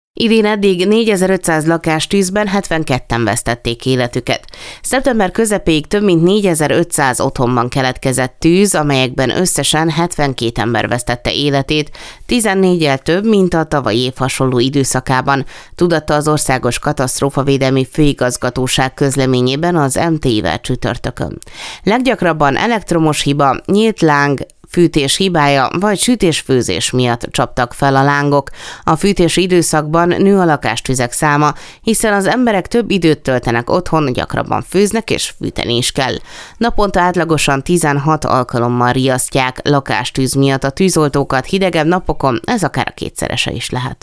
Idén eddig 4500 lakástűzben 72-en vesztették életüket. Szeptember közepéig több mint 4500 otthonban keletkezett tűz, amelyekben összesen 72 ember vesztette életét, 14-jel több, mint a tavalyi év hasonló időszakában, tudatta az Országos Katasztrófavédelmi Főigazgatóság közleményében az MTI-vel csütörtökön. Leggyakrabban elektromos hiba, nyílt láng, fűtés hibája vagy sütés-főzés miatt csaptak fel a lángok. A fűtési időszakban nő a lakástüzek száma, hiszen az emberek több időt töltenek otthon, gyakrabban főznek és fűteni is kell. Naponta átlagosan 16 alkalommal riasztják lakástűz miatt a tűzoltókat, hidegebb napokon ez akár a kétszerese is lehet.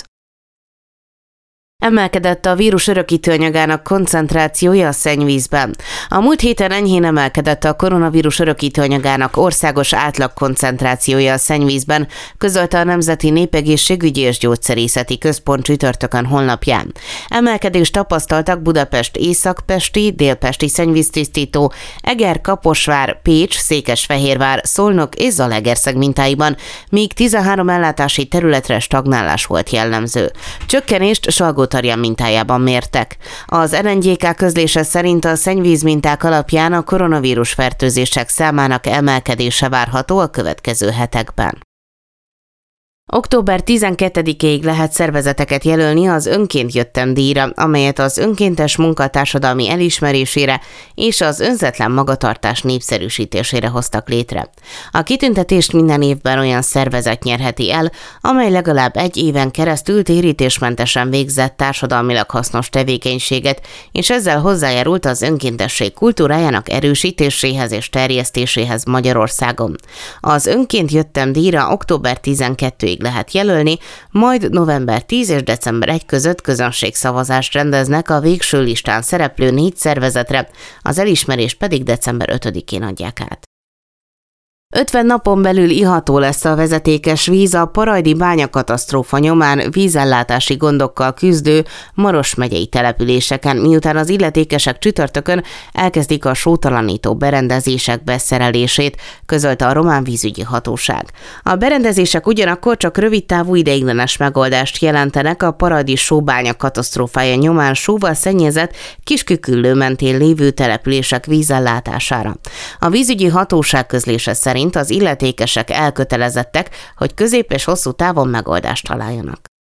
Emelkedett a vírus örökítő anyagának koncentrációja a szennyvízben. A múlt héten enyhén emelkedett a koronavírus örökítő anyagának országos átlag koncentrációja a szennyvízben, közölte a Nemzeti Népegészségügyi és Gyógyszerészeti Központ csütörtökön honlapján. Emelkedést tapasztaltak Budapest északpesti, délpesti szennyvíztisztító, Eger, Kaposvár, Pécs, Székesfehérvár, Szolnok és Zalaegerszeg mintáiban, míg 13 ellátási területre stagnálás volt jellemző. Csökkenést Salgótarján mintájában mértek. Az NNGK közlése szerint a szennyvíz minták alapján a koronavírus fertőzések számának emelkedése várható a következő hetekben. Október 12-ig lehet szervezeteket jelölni az Önként jöttem díjra, amelyet az önkéntes munka társadalmi elismerésére és az önzetlen magatartás népszerűsítésére hoztak létre. A kitüntetést minden évben olyan szervezet nyerheti el, amely legalább egy éven keresztül térítésmentesen végzett társadalmilag hasznos tevékenységet, és ezzel hozzájárult az önkéntesség kultúrájának erősítéséhez és terjesztéséhez Magyarországon. Az Önként jöttem díjra október 12-ig lehet jelölni, majd november 10 és december 1 között közönségszavazást rendeznek a végső listán szereplő 4 szervezetre, az elismerést pedig december 5-én adják át. 50 napon belül iható lesz a vezetékes víz a parajdi bányakatasztrófa nyomán vízellátási gondokkal küzdő Maros megyei településeken, miután az illetékesek csütörtökön elkezdik a sótalanító berendezések beszerelését, közölte a román vízügyi hatóság. A berendezések ugyanakkor csak rövidtávú ideiglenes megoldást jelentenek a parajdi sóbánya katasztrófája nyomán sóval szennyezett Kisküküllő mentén lévő települések vízellátására. A vízügyi hatóság közlése szerint az illetékesek elkötelezettek, hogy közép és hosszú távon megoldást találjanak.